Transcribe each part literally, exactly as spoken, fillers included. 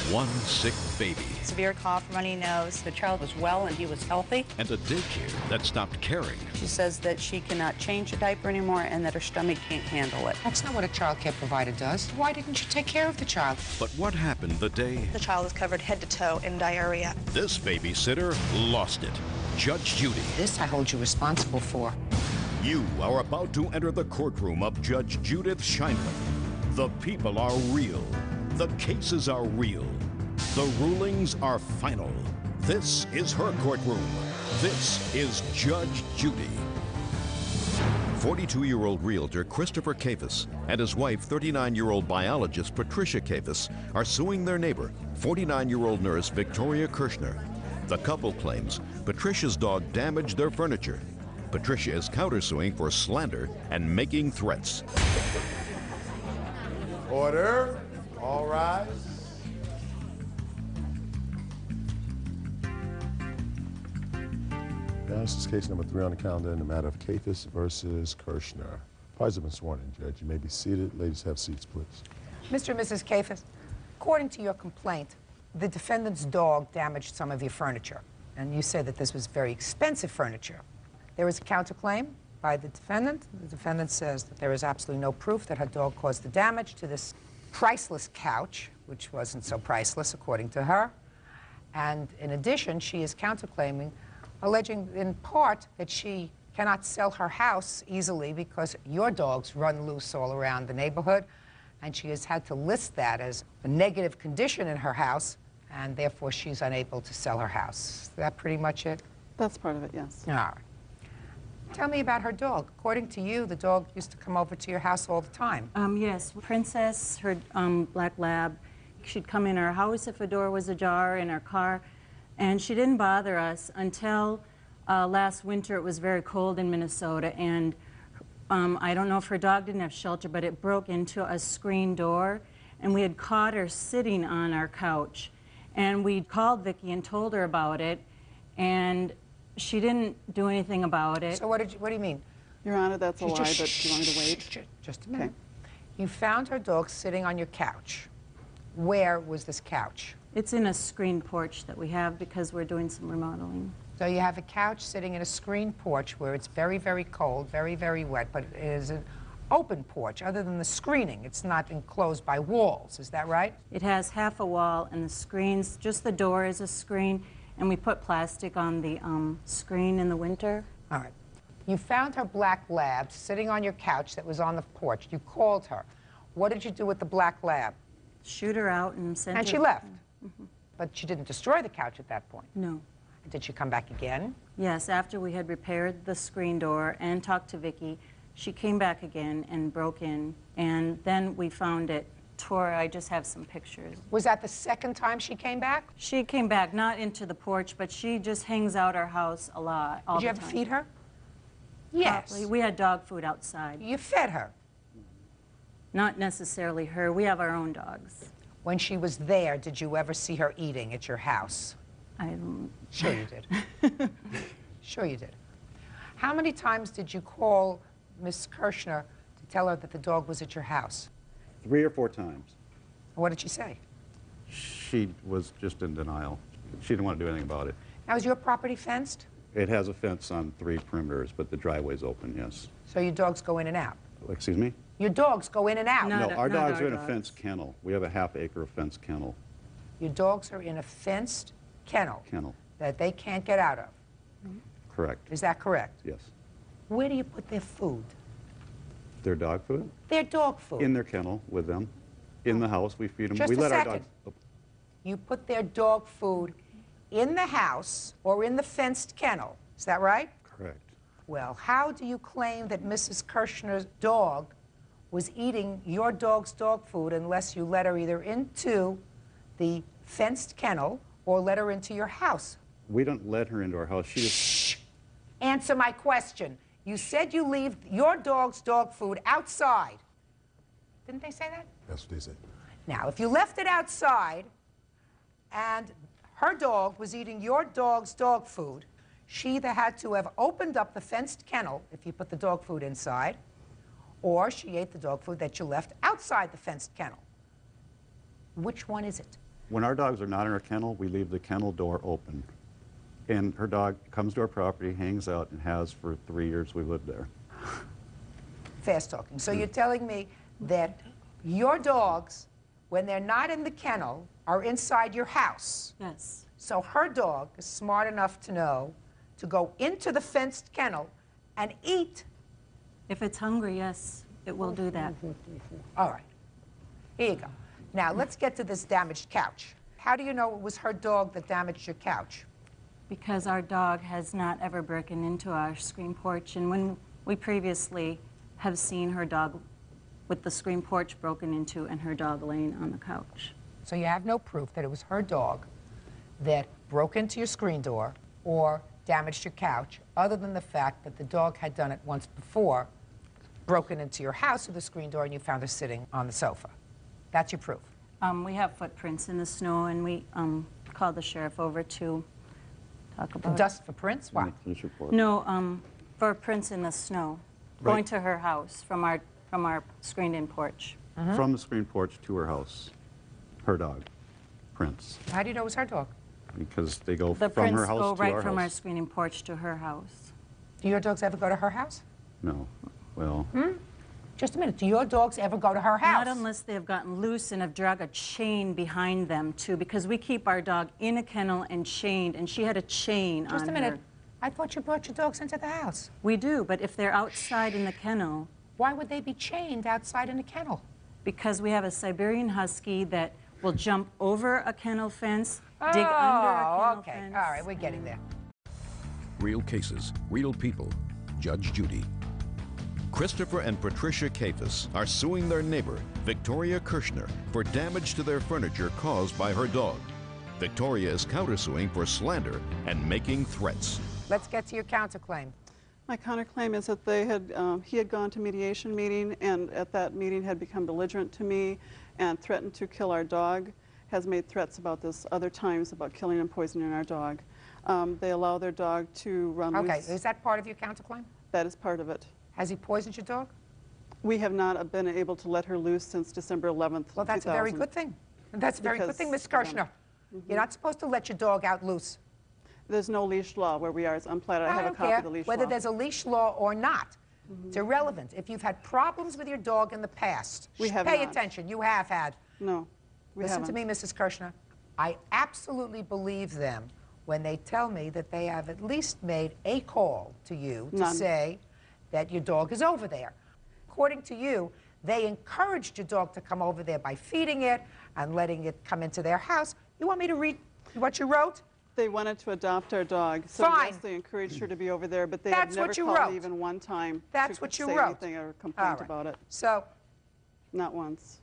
one sick baby. Severe cough, runny nose. The child was well and he was healthy. And a daycare that stopped caring. She says that she cannot change a diaper anymore and that her stomach can't handle it. That's not what a child care provider does. Why didn't you take care of the child? But what happened the day the child is covered head to toe in diarrhea? this babysitter lost it? Judge Judy. This I hold you responsible for. You are about to enter the courtroom of Judge Judith Scheinman. The people are real. The cases are real. The rulings are final. This is her courtroom. This is Judge Judy. forty-two-year-old realtor Christopher Cafis and his wife, thirty-nine-year-old biologist Patricia Cafis, are suing their neighbor, forty-nine-year-old nurse Victoria Kirschner. The couple claims Patricia's dog damaged their furniture. Patricia is countersuing for slander and making threats. Order. All rise. Now, this is case number three on the calendar in the matter of Cafis versus Kirschner. Parties have been sworn in, Judge. You may be seated. Ladies, have seats, please. Mister and Missus Cafis, according to your complaint, the defendant's dog damaged some of your furniture, and you say that this was very expensive furniture. There is a counterclaim by the defendant. The defendant says that there is absolutely no proof that her dog caused the damage to this priceless couch, which wasn't so priceless according to her. And in addition, she is counterclaiming, alleging in part that she cannot sell her house easily because your dogs run loose all around the neighborhood, and she has had to list that as a negative condition in her house, and therefore she's unable to sell her house. Is that pretty much it? That's part of it, yes. All right. Tell me about her dog. According to you, the dog used to come over to your house all the time. Um, yes, Princess, her um, black lab, she'd come in our house if a door was ajar, in our car, and she didn't bother us until uh, last winter. It was very cold in Minnesota, and um, I don't know if her dog didn't have shelter, but it broke into a screen door, and we had caught her sitting on our couch. And we called Vicki and told her about it, and she didn't do anything about it. So what did you, what do you mean? Your Honor, that's a Just- lie, just- but do you want me to wait? Just, just a minute. Okay. You found her dog sitting on your couch. Where was this couch? It's in a screen porch that we have because we're doing some remodeling. So you have a couch sitting in a screen porch where it's very, very cold, very, very wet, but it is an open porch. Other than the screening, it's not enclosed by walls. Is that right? It has half a wall, and the screens, just the door is a screen, and we put plastic on the um, screen in the winter. All right. You found her black lab sitting on your couch that was on the porch. You called her. What did you do with the black lab? Shoot her out and send And her. she left. Mm-hmm. But she didn't destroy the couch at that point. No. Did she come back again? Yes, after we had repaired the screen door and talked to Vicki, she came back again and broke in, and then we found it tore. I just have some pictures. Was that the second time she came back? She came back, not into the porch, but she just hangs out our house a lot, all Did you the ever time. feed her? Yes. Probably. We had dog food outside. You fed her? Not necessarily her. We have our own dogs. When she was there, did you ever see her eating at your house? I don't... Sure you did. Sure you did. How many times did you call Miss Kirschner to tell her that the dog was at your house? Three or four times. What did she say? She was just in denial. She didn't want to do anything about it. Now, is your property fenced? It has a fence on three perimeters, but the driveway's open, yes. So your dogs go in and out? Excuse me? Your dogs go in and out? No. No, Not- our not dogs our are in a dogs. fenced kennel. We have a half acre fenced kennel. Your dogs are in a fenced kennel Kennel, that they can't get out of. correct. Is that correct? Yes. Where do you put their food? Their dog food? Their dog food. In their kennel with them. In the house, we feed them. Just we a let second. our dogs. Oh, You put their dog food in the house or in the fenced kennel. Is that right? correct. Well, how do you claim that Missus Kirschner's dog was eating your dog's dog food unless you let her either into the fenced kennel or let her into your house? We don't let her into our house. She just. Shh! Answer my question. You said you leave your dog's dog food outside. Didn't they say that? That's what they said. Now, if you left it outside and her dog was eating your dog's dog food, she either had to have opened up the fenced kennel if you put the dog food inside, or she ate the dog food that you left outside the fenced kennel. Which one is it? when our dogs are not in our kennel, we leave the kennel door open. And her dog comes to our property, hangs out, and has for three years we've lived there. Fast talking. So you're telling me that your dogs, when they're not in the kennel, are inside your house. Yes. So her dog is smart enough to know to go into the fenced kennel and eat. If it's hungry, yes, it will do that. All right. Here you go. Now, let's get to this damaged couch. How do you know it was her dog that damaged your couch? Because our dog has not ever broken into our screen porch, and when we previously have seen her dog with the screen porch broken into and her dog laying on the couch. So you have no proof that it was her dog that broke into your screen door or damaged your couch, other than the fact that the dog had done it once before, broken into your house with the screen door, and you found her sitting on the sofa. That's your proof. Um, we have footprints in the snow, and we um, called the sheriff over to talk about Dust for prints? Why? Police report. No, um, for prints in the snow, Right. going to her house from our from our screened-in porch. Mm-hmm. From the screen porch to her house, her dog, Prince, How do you know it was her dog? because they go The from prints her house go to right our from our house. screened-in porch to her house. Do your dogs ever go to her house? No, well, Just a minute. Do your dogs ever go to her house? Not unless they've gotten loose and have drug a chain behind them, too, because we keep our dog in a kennel and chained, and she had a chain Just on a minute. her. I thought you brought your dogs into the house. We do, but if they're outside in the kennel, Why would they be chained outside in a kennel? because we have a Siberian Husky that will jump over a kennel fence, dig oh, under a kennel okay. fence. All right, we're getting there. Real cases, real people. Judge Judy. Christopher and Patricia Kafis are suing their neighbor, Victoria Kirschner, for damage to their furniture caused by her dog. Victoria is countersuing for slander and making threats. Let's get to your counterclaim. My counterclaim is that they had, um, he had gone to mediation meeting, and at that meeting had become belligerent to me and threatened to kill our dog, has made threats about this other times about killing and poisoning our dog. Um, they allow their dog to run Okay, loose. is that part of your counterclaim? That is part of it. Has he poisoned your dog? We have not been able to let her loose since December eleventh, Well, that's a very two thousand. good thing. That's a very good Because, thing, Miss yeah. Kirschner. You're not supposed to let your dog out loose. There's no leash law where we are. I'm platted. I have a don't copy care of the leash whether law. there's a leash law or not. It's irrelevant. If you've had problems with your dog in the past, We sh- have pay not. attention. You have had. No, we Listen haven't. to me, Missus Kirschner. I absolutely believe them when they tell me that they have at least made a call to you to None. say that your dog is over there. According to you, they encouraged your dog to come over there by feeding it and letting it come into their house. You want me to read what you wrote? They wanted to adopt our dog, so Fine. yes, they encouraged her to be over there, but they That's have never what you called wrote. me even one time That's to what you say wrote. anything or All complain right. about it. So Not once.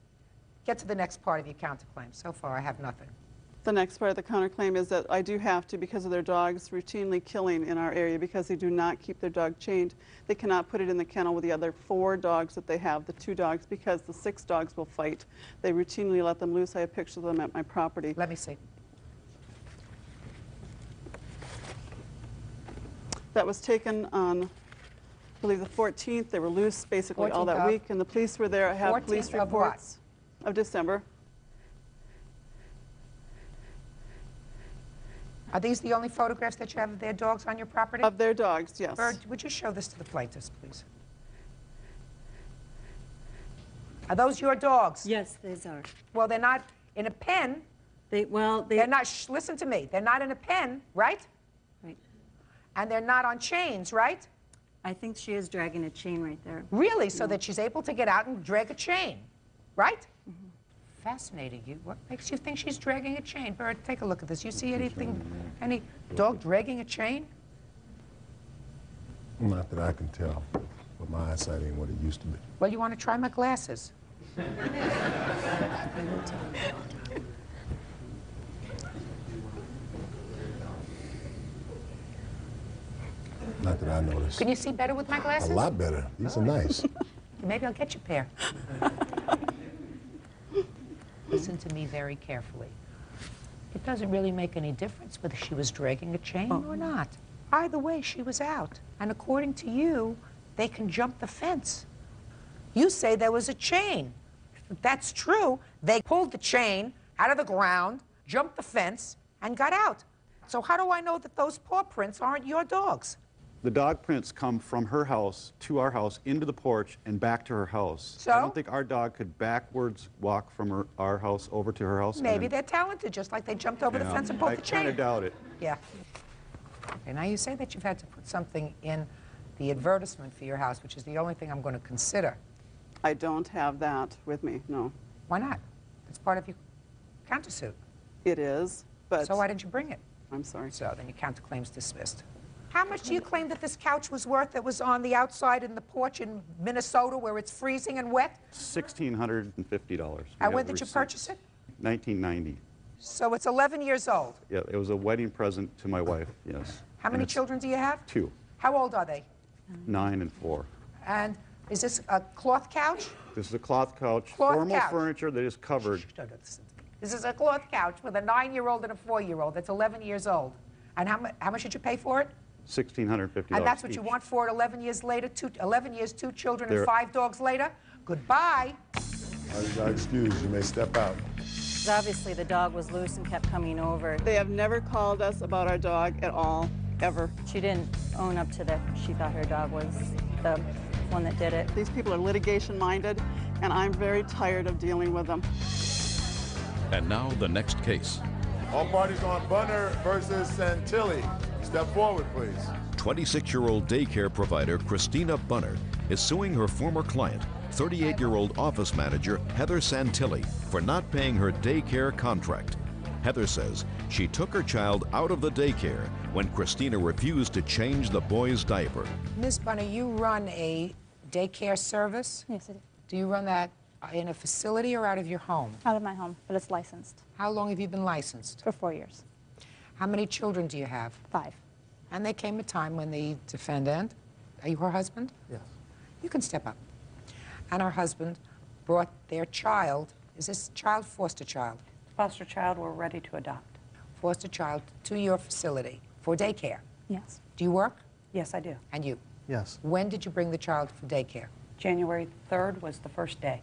get to the next part of your counterclaim. So far, I have nothing. The next part of the counterclaim is that I do have to, because of their dogs routinely killing in our area, because they do not keep their dog chained, they cannot put it in the kennel with the other four dogs that they have, the two dogs, because the six dogs will fight. They routinely let them loose. I have pictures of them at my property. Let me see. That was taken on, I believe, the fourteenth. They were loose basically all that fourteenth of- week, and the police were there. I have police fourteenth of what? reports of December. Are these the only photographs that you have of their dogs on your property? Of their dogs, yes. Bird, would you show this to the plaintiffs, please? Are those your dogs? Yes, these are. Well, they're not in a pen. They, well, they, They're not, shh, listen to me. They're not in a pen, right? right. And they're not on chains, right? I think she is dragging a chain right there. Really, so that she's able to get out and drag a chain, right? Fascinating. You. What makes you think she's dragging a chain? Bird, take a look at this. You see anything, any dog dragging a chain? Not that I can tell, but my eyesight ain't what it used to be. Well, you want to try my glasses? Not that I noticed. Can you see better with my A glasses? lot better. These are nice. Maybe I'll get you a pair. Listen to me very carefully. It doesn't really make any difference whether she was dragging a chain or not. Either way, she was out. And according to you, they can jump the fence. You say there was a chain. If that's true, they pulled the chain, out of the ground, jumped the fence, and got out. So how do I know that those paw prints aren't your dogs? The dog prints come from her house to our house, into the porch, and back to her house. So? I don't think our dog could backwards walk from her, our house over to her house. Maybe and they're talented, just like they jumped over the Yeah, fence and pulled I the chain. kind of doubt it. Yeah. Okay, now you say that you've had to put something in the advertisement for your house, which is the only thing I'm going to consider. I don't have that with me, no. Why not? It's part of your countersuit. It is, but... So why didn't you bring it? I'm sorry. So then your counterclaim's dismissed. How much do you claim that this couch was worth that was on the outside in the porch in Minnesota where it's freezing and wet? one thousand six hundred fifty dollars. And when did you purchase it? nineteen ninety. So it's eleven years old. Yeah, it was a wedding present to my wife, yes. How many children do you have? Two, How old are they? nine and four. And is this a cloth couch? This is a cloth couch, Cloth formal couch. furniture that is covered. This is a cloth couch with a nine-year-old and a four-year-old that's eleven years old. And how, mu how much did you pay for it? one thousand six hundred fifty dollars And that's what each. you want for it eleven years later, two, eleven years, two children, and There- five dogs later? Goodbye. You are excused. You may step out. 'Cause obviously the dog was loose and kept coming over. They have never called us about our dog at all, ever. She didn't own up to that. She thought her dog was the one that did it. These people are litigation-minded, and I'm very tired of dealing with them. And now the next case. All parties on Bunner versus Santilli. Step forward, please. twenty-six-year-old daycare provider Christina Bunner is suing her former client, thirty-eight-year-old office manager Heather Santilli, for not paying her daycare contract. Heather says she took her child out of the daycare when Christina refused to change the boy's diaper. Miz Bunner, you run a daycare service? Yes, it is. Do you run that in a facility or out of your home? Out of my home, but it's licensed How long have you been licensed? for four years. How many children do you have? Five. And there came a time when the defendant, are you her husband? Yes. You can step up. And her husband brought their child, is this child foster child? Foster child we're ready to adopt. Foster child to your facility for daycare. Yes. Do you work? Yes, I do. And you? Yes. When did you bring the child for daycare? January third was the first day.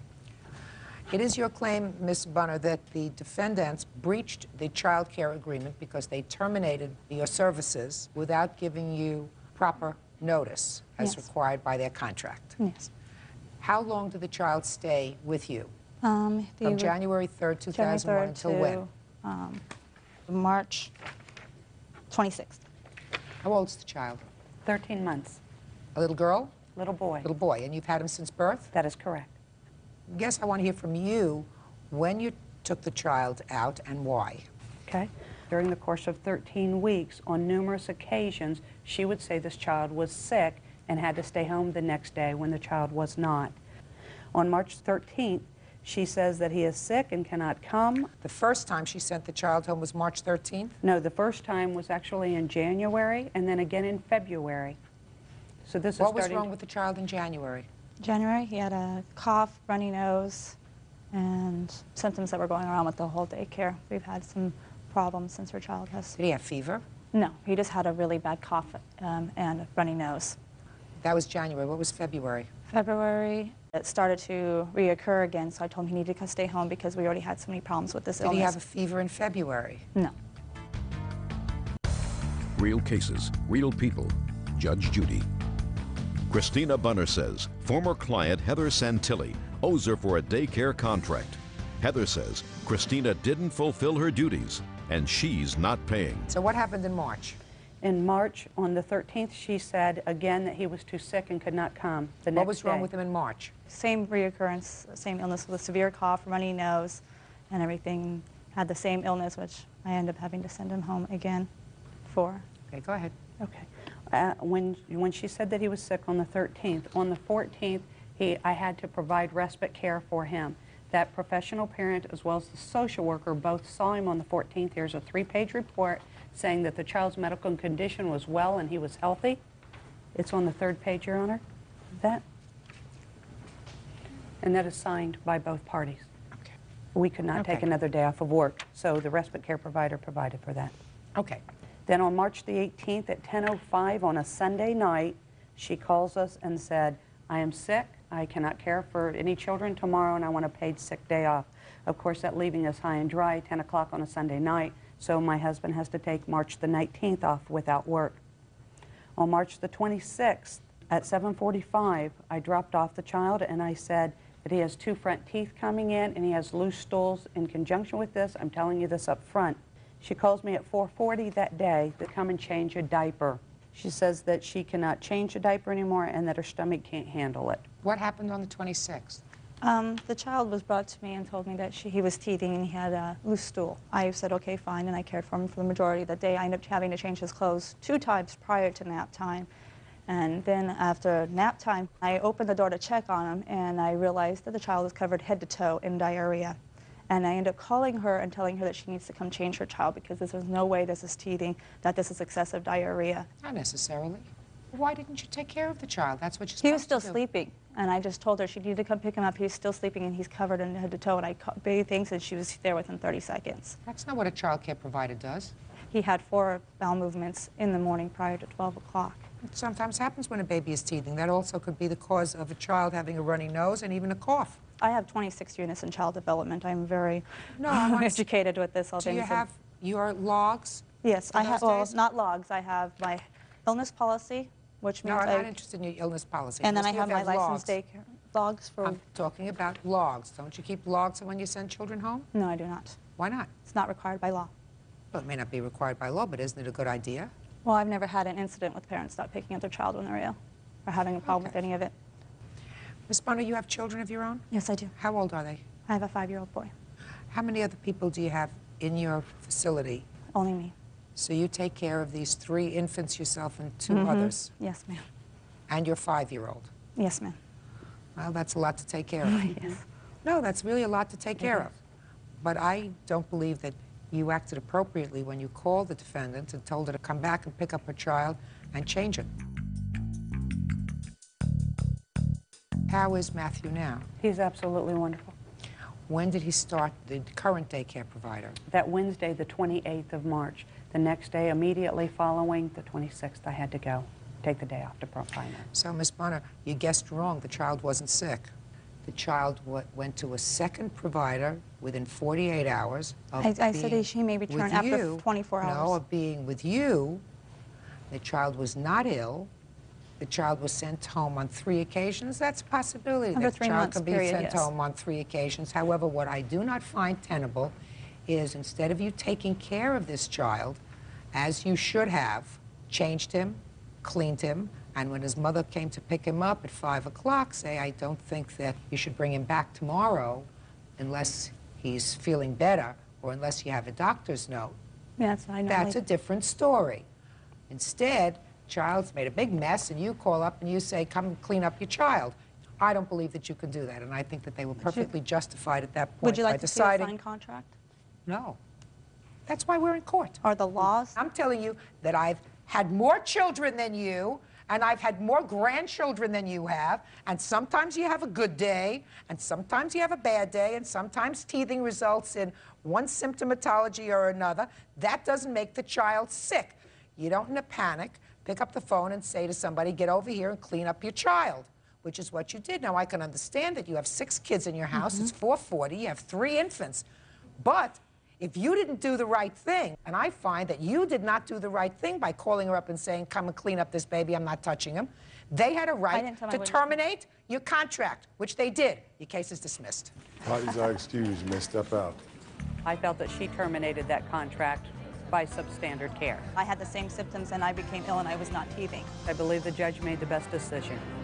It is your claim, Miz Bunner, that the defendants breached the child care agreement because they terminated your services without giving you proper notice as Yes. required by their contract. Yes. How long did the child stay with you? Um, they From were- January third, two January thousand one third until to, when? Um, March twenty-sixth. How old's the child? thirteen months. A little girl? Little boy. Little boy. And you've had him since birth? That is correct. Guess I want to hear from you when you took the child out and why. Okay? During the course of thirteen weeks, on numerous occasions, she would say this child was sick and had to stay home the next day when the child was not. On March thirteenth, she says that he is sick and cannot come. The first time she sent the child home was March thirteenth? No, the first time was actually in January and then again in February. So this What is was starting wrong with the child in January? January, he had a cough, runny nose, and symptoms that were going around with the whole daycare. We've had some problems since our child has. Did he have fever? No, he just had a really bad cough um, and a runny nose. That was January. What was February? February, it started to reoccur again, so I told him he needed to stay home because we already had so many problems with this Did illness. he have a fever in February? No. Real cases, real people. Judge Judy. Christina Bunner says former client Heather Santilli owes her for a daycare contract. Heather says Christina didn't fulfill her duties and she's not paying. So what happened in March? In March, on the thirteenth, she said again that he was too sick and could not come the next day. What was wrong with him in March? Same reoccurrence, same illness with a severe cough, runny nose, and everything. Had the same illness, which I ended up having to send him home again for. Okay, go ahead. Okay. Uh, when, when she said that he was sick on the thirteenth, on the fourteenth, he, I had to provide respite care for him. That professional parent as well as the social worker both saw him on the fourteenth. Here's a three-page report saying that the child's medical condition was well and he was healthy. It's on the third page, Your Honor. That. And that is signed by both parties. Okay. We could not Okay. take another day off of work, so the respite care provider provided for that. Okay. Then on March the eighteenth at ten oh five on a Sunday night, she calls us and said, I am sick, I cannot care for any children tomorrow, and I want a paid sick day off. Of course, that leaving us high and dry, ten o'clock on a Sunday night, so my husband has to take March the nineteenth off without work. On March the twenty-sixth, at seven forty-five, I dropped off the child, and I said that he has two front teeth coming in, and he has loose stools. In conjunction with this, I'm telling you this up front. She calls me at four forty that day to come and change a diaper. She says that she cannot change a diaper anymore and that her stomach can't handle it. What happened on the twenty-sixth? Um, the child was brought to me and told me that she, he was teething and he had a loose stool. I said, okay, fine, and I cared for him for the majority of the day. I ended up having to change his clothes two times prior to nap time. And then after nap time, I opened the door to check on him, and I realized that the child was covered head to toe in diarrhea. And I ended up calling her and telling her that she needs to come change her child because there's no way this is teething, that this is excessive diarrhea. Not necessarily. Why didn't you take care of the child? That's what you're supposed He was still to do. sleeping, and I just told her she needed to come pick him up. He's still sleeping, and he's covered in head to toe, and I bathed things, and she was there within thirty seconds. That's not what a child care provider does. He had four bowel movements in the morning prior to twelve o'clock. It sometimes happens when a baby is teething. That also could be the cause of a child having a runny nose and even a cough. I have twenty-six units in child development. I'm very No, I want- educated with this. All Do you things. have your logs? Yes, for I have, those well, days? not logs. I have my illness policy, which No, means I'm I... not interested in your illness policy. And then I Let's have see my if you licensed logs. daycare logs for... I'm talking about logs. Don't you keep logs when you send children home? No, I do not. Why not? It's not required by law. Well, it may not be required by law, but isn't it a good idea? Well, I've never had an incident with parents not picking up their child when they're ill or having a problem Okay. with any of it. Miz Bonner, you have children of your own? Yes, I do. How old are they? I have a five-year-old boy. How many other people do you have in your facility? Only me. So you take care of these three infants yourself and two Mhm. others, Yes, ma'am. and your five-year-old. Yes, ma'am. Well, that's a lot to take care of. Yes. No, that's really a lot to take care It of. But I don't believe that you acted appropriately when you called the defendant and told her to come back and pick up her child and change it. How is Matthew now? He's absolutely wonderful. When did he start the current daycare provider? That Wednesday, the twenty-eighth of March, the next day, immediately following the twenty-sixth, I had to go, take the day off to primary. So, Miz Bonner, you guessed wrong. The child wasn't sick. The child w went to a second provider within forty-eight hours of I, I said being he may return with after you. twenty-four hours. No, of being with you. The child was not ill. The child was sent home on three occasions. That's a possibility Under that the three child months can be period, sent yes. home on three occasions. However, what I do not find tenable is instead of you taking care of this child, as you should have, changed him, cleaned him, and when his mother came to pick him up at five o'clock, say, I don't think that you should bring him back tomorrow unless he's feeling better or unless you have a doctor's note. Yes, I know. That's a like- different story. Instead, child's made a big mess, and you call up and you say, come clean up your child. I don't believe that you can do that, and I think that they were perfectly justified at that point Would you by like to see a deciding. signed contract? No. That's why we're in court. Are the laws? I'm telling you that I've had more children than you, and I've had more grandchildren than you have, and sometimes you have a good day, and sometimes you have a bad day, and sometimes teething results in one symptomatology or another. That doesn't make the child sick. You don't, in a panic, pick up the phone and say to somebody, get over here and clean up your child, which is what you did. Now, I can understand that you have six kids in your house. Mm-hmm. It's four forty. You have three infants. But if you didn't do the right thing, and I find that you did not do the right thing by calling her up and saying, come and clean up this baby, I'm not touching him, they had a right didn't tell my to witness. terminate your contract, which they did. Your case is dismissed. Parties are excused. You may step out. I felt that she terminated that contract by substandard care. I had the same symptoms, and I became ill, and I was not teething. I believe the judge made the best decision.